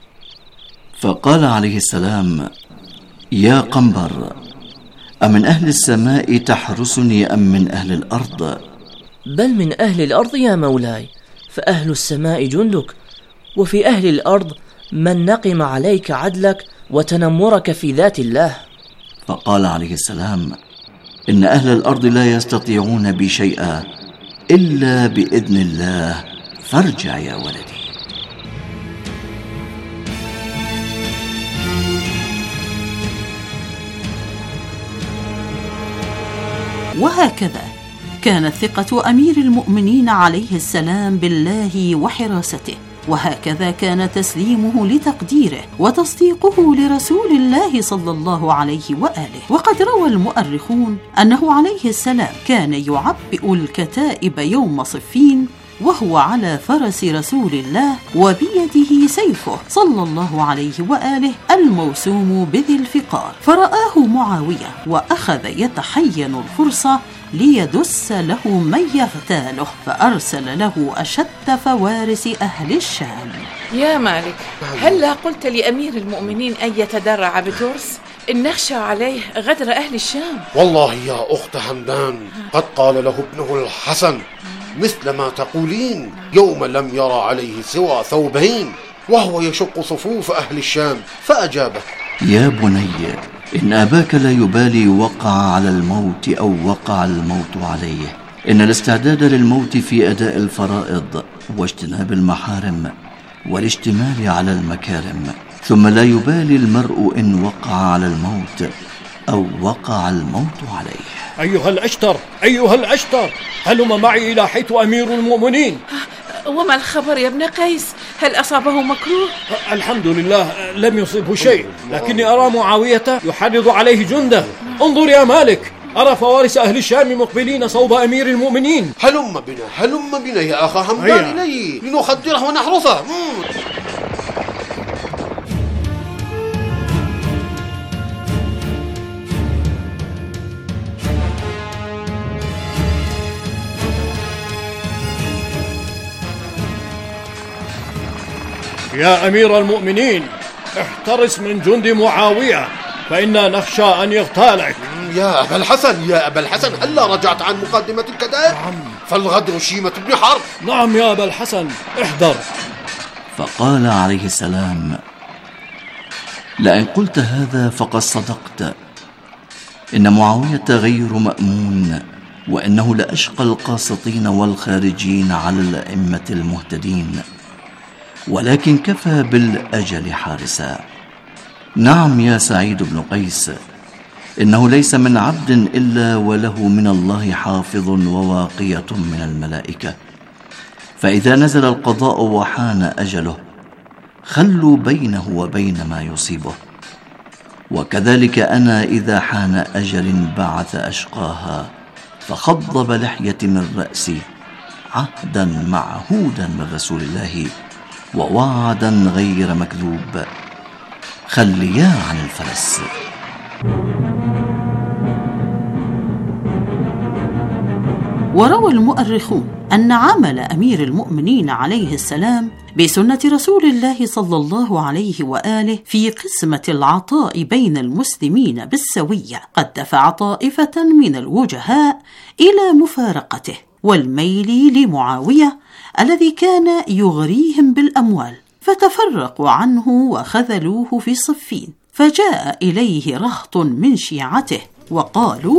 فقال عليه السلام: يا قنبر، أمن أهل السماء تحرسني أم من أهل الأرض؟ بل من أهل الأرض يا مولاي، فأهل السماء جندك، وفي أهل الأرض من نقم عليك عدلك وتنمرك في ذات الله. فقال عليه السلام: إن أهل الأرض لا يستطيعون بي شيئا إلا بإذن الله، فارجع يا ولدي. وهكذا كانت ثقة أمير المؤمنين عليه السلام بالله وحراسته، وهكذا كان تسليمه لتقديره وتصديقه لرسول الله صلى الله عليه وآله. وقد روى المؤرخون أنه عليه السلام كان يعبئ الكتائب يوم صفين وهو على فرس رسول الله وبيده سيفه صلى الله عليه وآله الموسوم بذي الفقار، فرآه معاوية وأخذ يتحين الفرصة ليدس له من يغتاله، فأرسل له أشد فوارس أهل الشام. يا مالك، هلا قلت لأمير المؤمنين أن يتدرع بترس إن نخشى عليه غدر أهل الشام؟ والله يا أخت همدان قد قال له ابنه الحسن مثل ما تقولين يوم لم يرى عليه سوى ثوبين وهو يشق صفوف أهل الشام، فأجابه: يا بني، إن أباك لا يبالي وقع على الموت أو وقع الموت عليه. إن الاستعداد للموت في أداء الفرائض واجتناب المحارم والاشتمال على المكارم، ثم لا يبالي المرء إن وقع على الموت أو وقع الموت عليه. أيها الأشتر أيها الأشتر هلم معي إلى حيث أمير المؤمنين. وما الخبر يا ابن قيس؟ هل أصابه مكروه؟ الحمد لله لم يصبه شيء، لكني أرى معاوية يحرض عليه جنده. انظر يا مالك، أرى فوارس أهل الشام مقبلين صوب أمير المؤمنين. هلم بنا هلم بنا يا أخا همدان إليه لنخدره ونحرسه. يا أمير المؤمنين، احترس من جند معاوية فإنا نخشى أن يغتالك. يا أبا الحسن يا أبا الحسن هلا رجعت عن مقدمة الكتاب؟ نعم. فالغدر شيمة بن حرب. نعم يا أبا الحسن، احذر. فقال عليه السلام: لئن قلت هذا فقد صدقت. إن معاوية غير مأمون، وإنه لأشقى القاسطين والخارجين على الأئمة المهتدين، ولكن كفى بالأجل حارسا. نعم يا سعيد بن قيس، إنه ليس من عبد إلا وله من الله حافظ وواقية من الملائكة، فإذا نزل القضاء وحان أجله خلوا بينه وبين ما يصيبه. وكذلك أنا إذا حان أجل بعث أشقاها فخضب لحية من رأسي عهدا معهودا من رسول الله ووعدا غير مكذوب، خليا عن الفرس. وروى المؤرخون أن عمل أمير المؤمنين عليه السلام بسنة رسول الله صلى الله عليه وآله في قسمة العطاء بين المسلمين بالسوية قد دفع طائفة من الوجهاء إلى مفارقته والميل لمعاوية الذي كان يغريهم بالأموال، فتفرقوا عنه وخذلوه في صفين. فجاء إليه رهط من شيعته وقالوا: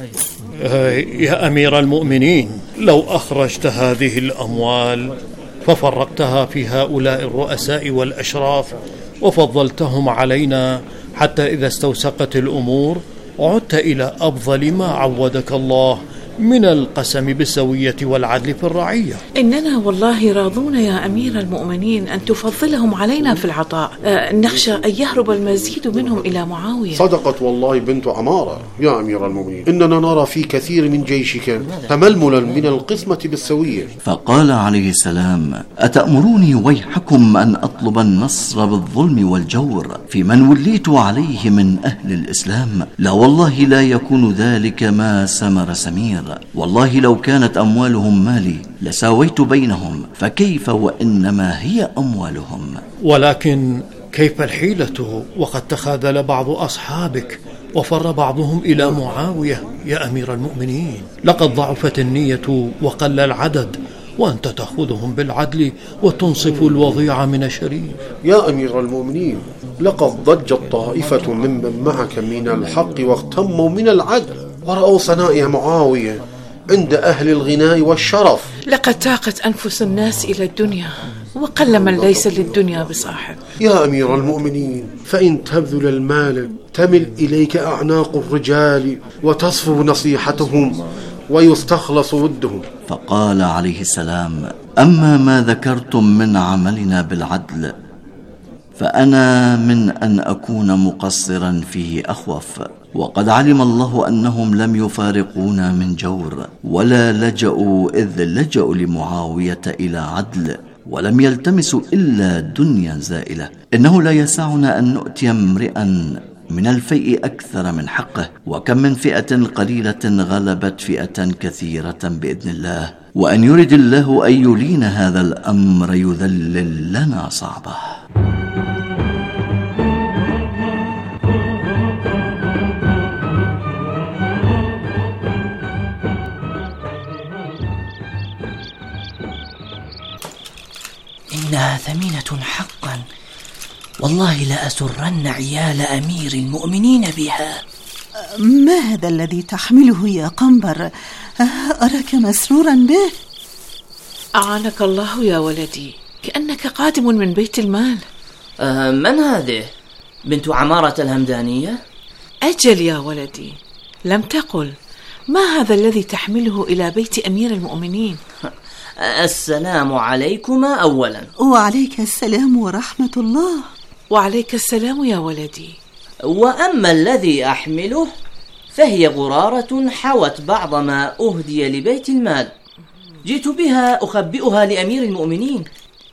يا أمير المؤمنين، لو أخرجت هذه الأموال ففرقتها في هؤلاء الرؤساء والأشراف وفضلتهم علينا حتى إذا استوسقت الأمور عدت إلى أفضل ما عودك الله من القسم بالسوية والعدل في الرعية. إننا والله راضون يا أمير المؤمنين أن تفضلهم علينا في العطاء، أه نخشى أن يهرب المزيد منهم إلى معاوية. صدقت والله بنت عمارة يا أمير المؤمنين، إننا نرى في كثير من جيشك تململا من القسمة بالسوية. فقال عليه السلام: أتأمروني ويحكم أن أطلب النصر بالظلم والجور في من وليت عليه من أهل الإسلام؟ لا والله لا يكون ذلك ما سمر سمير. والله لو كانت أموالهم مالي لساويت بينهم، فكيف وإنما هي أموالهم. ولكن كيف الحيلة وقد تخاذل بعض أصحابك وفر بعضهم إلى معاوية يا أمير المؤمنين؟ لقد ضعفت النية وقل العدد، وأنت تأخذهم بالعدل وتنصف الوضيع من الشريف. يا أمير المؤمنين، لقد ضجت طائفة ممن معك من الحق واغتموا من العدل ورأوا صنائع معاوية عند أهل الغناء والشرف. لقد تاقت أنفس الناس إلى الدنيا، وقل من ليس للدنيا بصاحب. يا أمير المؤمنين، فإن تبذل المال تمل إليك أعناق الرجال وتصفو نصيحتهم ويستخلص ودهم. فقال عليه السلام: أما ما ذكرتم من عملنا بالعدل فأنا من أن أكون مقصرا فيه أخوف. وقد علم الله أنهم لم يفارقونا من جور، ولا لجأوا إذ لجأوا لمعاوية إلى عدل، ولم يلتمسوا إلا دنيا زائلة. إنه لا يسعنا أن نؤتي امرئا من الفيء أكثر من حقه، وكم من فئة قليلة غلبت فئة كثيرة بإذن الله، وأن يرد الله أن يلين هذا الأمر يذلل لنا صعبه. إنها ثمينة حقا، والله لأسرن عيال أمير المؤمنين بها. ما هذا الذي تحمله يا قنبر؟ أراك مسرورا به. أعانك الله يا ولدي، كأنك قادم من بيت المال. أه من هذه؟ بنت عمارة الهمدانية؟ أجل يا ولدي، لم تقل. ما هذا الذي تحمله إلى بيت أمير المؤمنين؟ السلام عليكما أولا. وعليك السلام ورحمة الله. وعليك السلام يا ولدي. وأما الذي أحمله فهي غرارة حوت بعض ما أهدي لبيت المال، جئت بها أخبئها لأمير المؤمنين.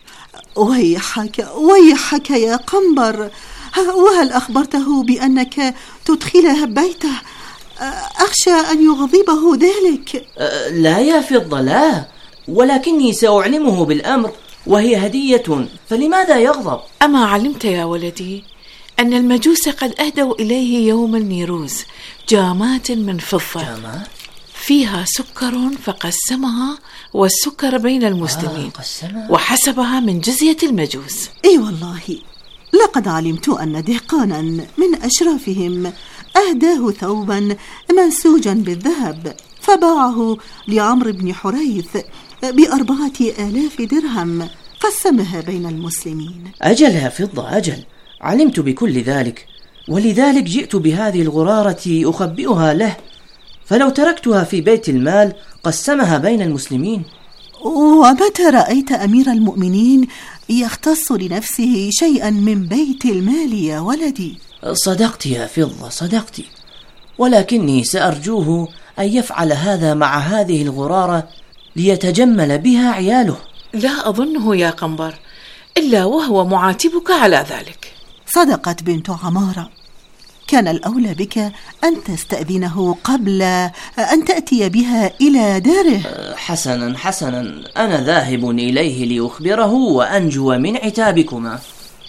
ويحك ويحك يا قنبر، وهل أخبرته بأنك تدخلها بيته؟ أخشى أن يغضبه ذلك. لا يا فضة، لا، ولكني سأعلمه بالأمر، وهي هدية، فلماذا يغضب؟ أما علمت يا ولدي أن المجوس قد أهدوا إليه يوم النيروز جامات من فضة جامات؟ فيها سكر فقسمها، والسكر بين المسلمين آه وحسبها من جزية المجوس. اي والله لقد علمت أن دهقانا من أشرافهم أهداه ثوبا منسوجا بالذهب، فباعه لعمرو بن حريث بأربعة آلاف درهم، قسمها بين المسلمين. أجل يا فضة، أجل، علمت بكل ذلك، ولذلك جئت بهذه الغرارة أخبئها له، فلو تركتها في بيت المال قسمها بين المسلمين. ومتى رأيت أمير المؤمنين يختص لنفسه شيئا من بيت المال يا ولدي؟ صدقت يا فضة، صدقت، ولكني سأرجوه أن يفعل هذا مع هذه الغرارة ليتجمل بها عياله. لا أظنه يا قنبر إلا وهو معاتبك على ذلك. صدقت بنت عمارة، كان الأولى بك أن تستأذنه قبل أن تأتي بها إلى داره. حسنا حسنا، أنا ذاهب إليه لأخبره وأنجو من عتابكما.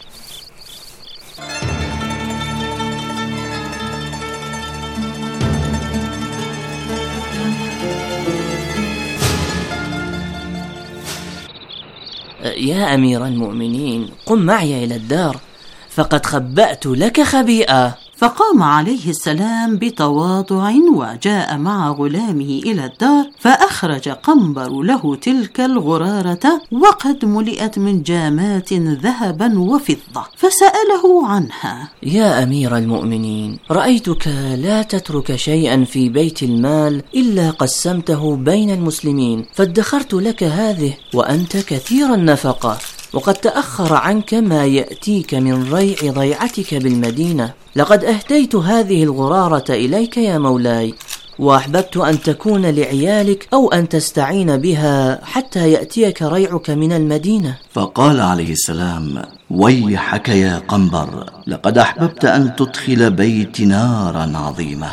يا أمير المؤمنين، قم معي إلى الدار، فقد خبأت لك خبيئة. فقام عليه السلام بتواضع وجاء مع غلامه إلى الدار، فأخرج قنبر له تلك الغرارة وقد ملئت من جامات ذهبا وفضة، فسأله عنها. يا أمير المؤمنين، رأيتك لا تترك شيئا في بيت المال إلا قسمته بين المسلمين، فادخرت لك هذه وأنت كثير النفقة، وقد تأخر عنك ما يأتيك من ريع ضيعتك بالمدينة. لقد أهديت هذه الغرارة إليك يا مولاي، وأحببت أن تكون لعيالك أو أن تستعين بها حتى يأتيك ريعك من المدينة. فقال عليه السلام: ويحك يا قنبر، لقد أحببت أن تدخل بيت نارا عظيمة.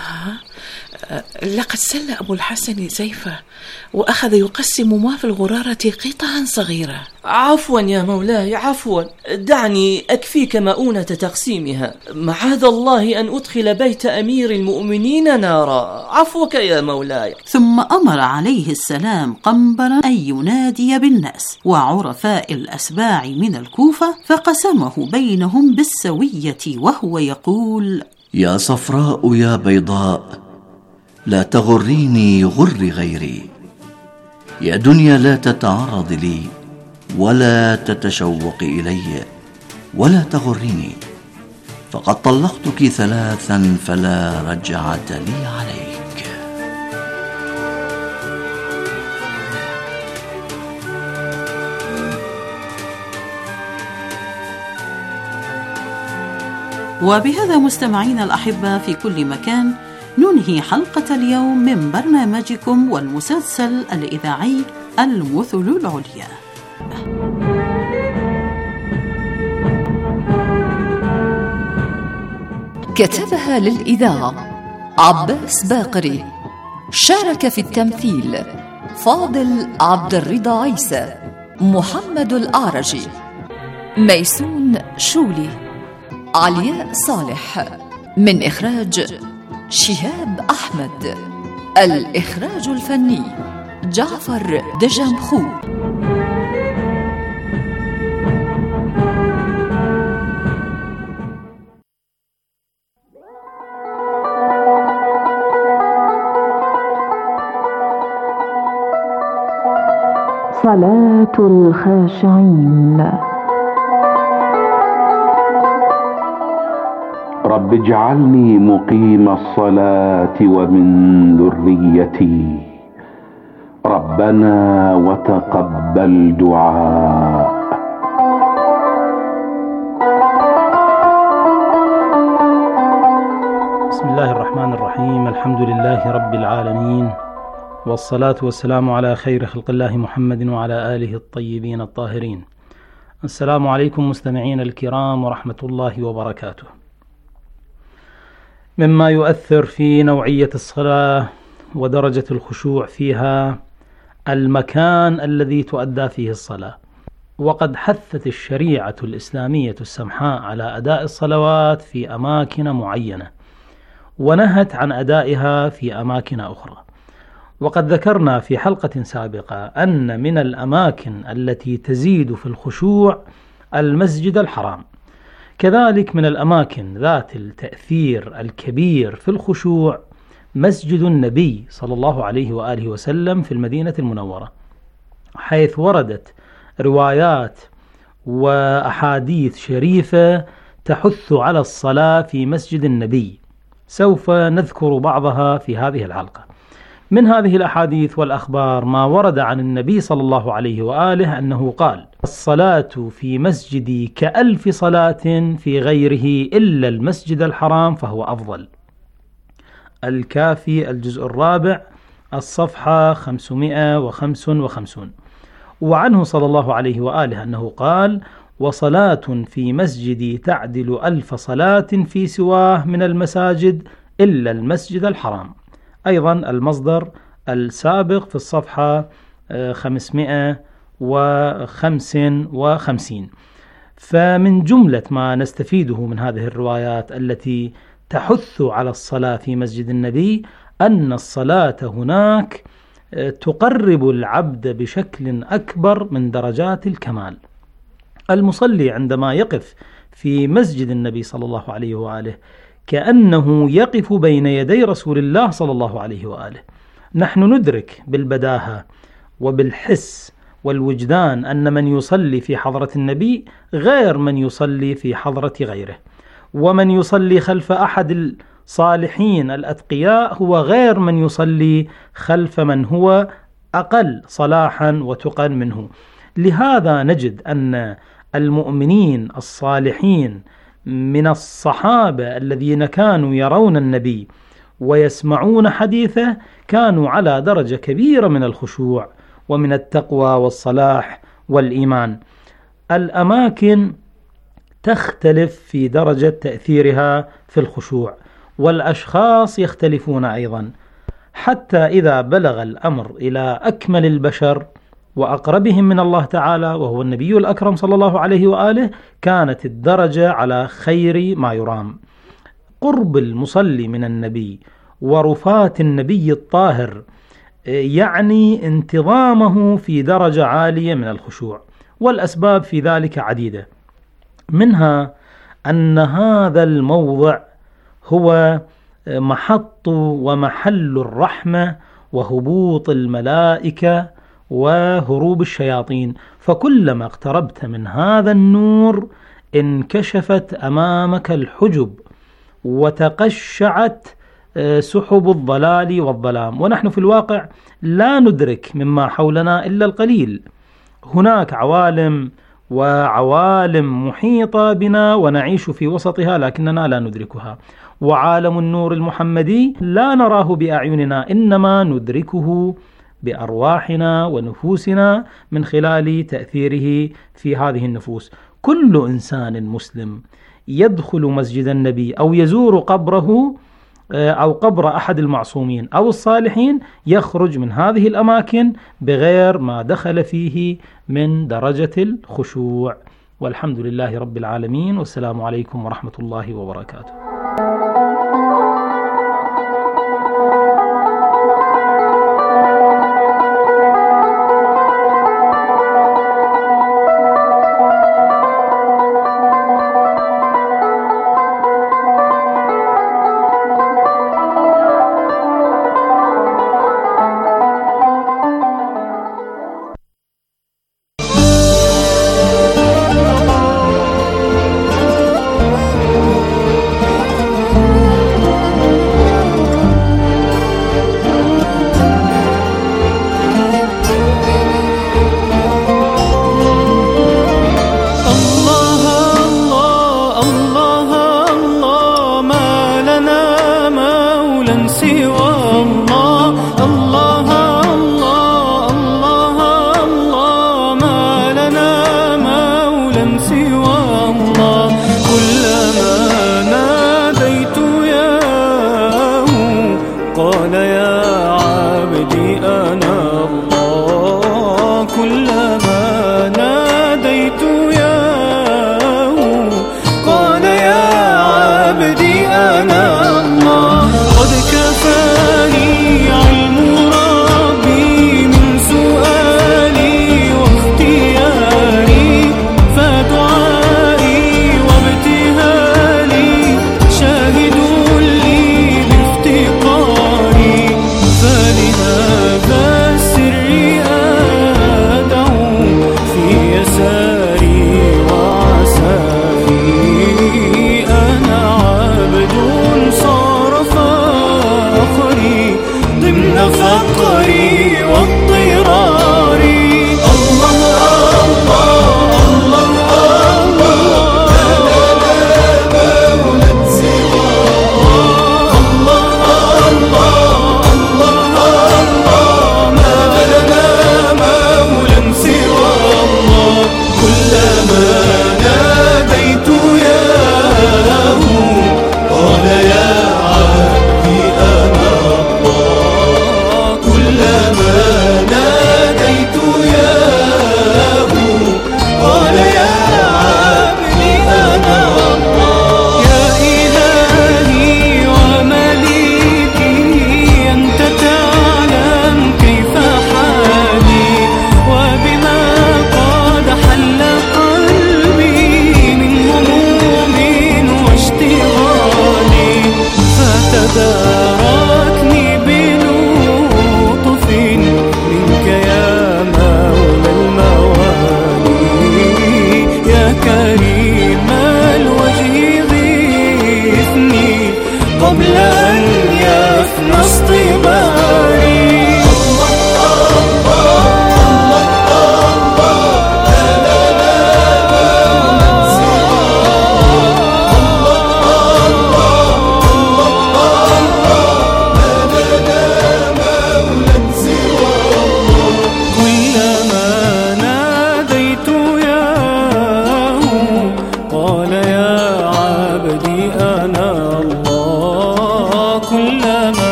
لقد سل أبو الحسن سيفه وأخذ يقسم ما في الغرارة قطعا صغيرة. عفوا يا مولاي، عفوا، دعني أكفيك مؤونة تقسيمها، معاذ الله أن أدخل بيت أمير المؤمنين نارا، عفوك يا مولاي. ثم أمر عليه السلام قنبرا أن ينادي بالناس وعرفاء الأسباع من الكوفة، فقسمه بينهم بالسوية وهو يقول: يا صفراء يا بيضاء، لا تغريني غر غيري، يا دنيا لا تتعرض لي ولا تتشوق إلي ولا تغريني، فقد طلقتك ثلاثا فلا رجعة لي عليك. وبهذا مستمعينا الأحبة في كل مكان ننهي حلقة اليوم من برنامجكم والمسلسل الإذاعي المثل العليا. كتبها للإذاعة عباس باقري. شارك في التمثيل فاضل عبد الرضا عيسى، محمد الأعرجي، ميسون شولي، علياء صالح. من إخراج شهاب أحمد. الإخراج الفني جعفر دجنخو. صلاة الخاشعين. رب اجعلني مقيم الصلاة ومن ذريتي، ربنا وتقبل دعاء. بسم الله الرحمن الرحيم. الحمد لله رب العالمين، والصلاة والسلام على خير خلق الله محمد وعلى آله الطيبين الطاهرين. السلام عليكم مستمعين الكرام ورحمة الله وبركاته. مما يؤثر في نوعية الصلاة ودرجة الخشوع فيها المكان الذي تؤدى فيه الصلاة. وقد حثت الشريعة الإسلامية السمحاء على أداء الصلوات في أماكن معينة، ونهت عن أدائها في أماكن أخرى. وقد ذكرنا في حلقة سابقة أن من الأماكن التي تزيد في الخشوع المسجد الحرام، كذلك من الأماكن ذات التأثير الكبير في الخشوع مسجد النبي صلى الله عليه وآله وسلم في المدينة المنورة، حيث وردت روايات وأحاديث شريفة تحث على الصلاة في مسجد النبي. سوف نذكر بعضها في هذه الحلقة. من هذه الأحاديث والأخبار ما ورد عن النبي صلى الله عليه وآله أنه قال: الصلاة في مسجدي كألف صلاة في غيره إلا المسجد الحرام فهو أفضل. الكافي الجزء الرابع الصفحة خمسمائة وخمسة وخمسين. وعنه صلى الله عليه وآله أنه قال: وصلاة في مسجدي تعدل ألف صلاة في سواه من المساجد إلا المسجد الحرام. أيضا المصدر السابق في الصفحة خمسمائة وخمسة وخمسين. فمن جملة ما نستفيده من هذه الروايات التي تحث على الصلاة في مسجد النبي أن الصلاة هناك تقرب العبد بشكل أكبر من درجات الكمال. المصلي عندما يقف في مسجد النبي صلى الله عليه وآله كأنه يقف بين يدي رسول الله صلى الله عليه وآله. نحن ندرك بالبداهة وبالحس والوجدان أن من يصلي في حضرة النبي غير من يصلي في حضرة غيره، ومن يصلي خلف أحد الصالحين الأتقياء هو غير من يصلي خلف من هو أقل صلاحا وتقى منه. لهذا نجد أن المؤمنين الصالحين من الصحابة الذين كانوا يرون النبي ويسمعون حديثه كانوا على درجة كبيرة من الخشوع ومن التقوى والصلاح والإيمان. الأماكن تختلف في درجة تأثيرها في الخشوع، والأشخاص يختلفون أيضا، حتى إذا بلغ الأمر إلى أكمل البشر وأقربهم من الله تعالى وهو النبي الأكرم صلى الله عليه وآله كانت الدرجة على خير ما يرام. قرب المصلي من النبي ورفات النبي الطاهر يعني انتظامه في درجة عالية من الخشوع، والأسباب في ذلك عديدة، منها أن هذا الموضع هو محط ومحل الرحمة وهبوط الملائكة وهروب الشياطين، فكلما اقتربت من هذا النور انكشفت أمامك الحجب وتقشعت سحب الضلال والظلام، ونحن في الواقع لا ندرك مما حولنا إلا القليل. هناك عوالم وعوالم محيطة بنا ونعيش في وسطها لكننا لا ندركها، وعالم النور المحمدي لا نراه بأعيننا إنما ندركه بأرواحنا ونفوسنا من خلال تأثيره في هذه النفوس. كل إنسان مسلم يدخل مسجد النبي أو يزور قبره أو قبر أحد المعصومين أو الصالحين يخرج من هذه الأماكن بغير ما دخل فيه من درجة الخشوع. والحمد لله رب العالمين، والسلام عليكم ورحمة الله وبركاته.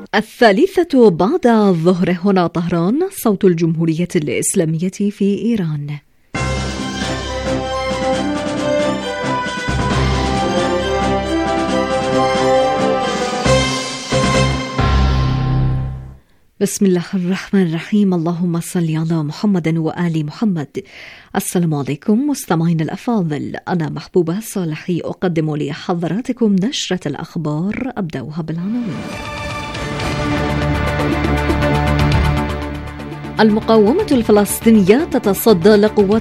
الثالثة بعد الظهر هنا طهران، صوت الجمهورية الإسلامية في إيران. بسم الله الرحمن الرحيم. اللهم صل على محمد وآل محمد. السلام عليكم مستمعين الأفاضل، أنا محبوبة صالحي أقدم لحضراتكم نشرة الأخبار، أبدأها بالعناوين. المقاومة الفلسطينية تتصدى لقوات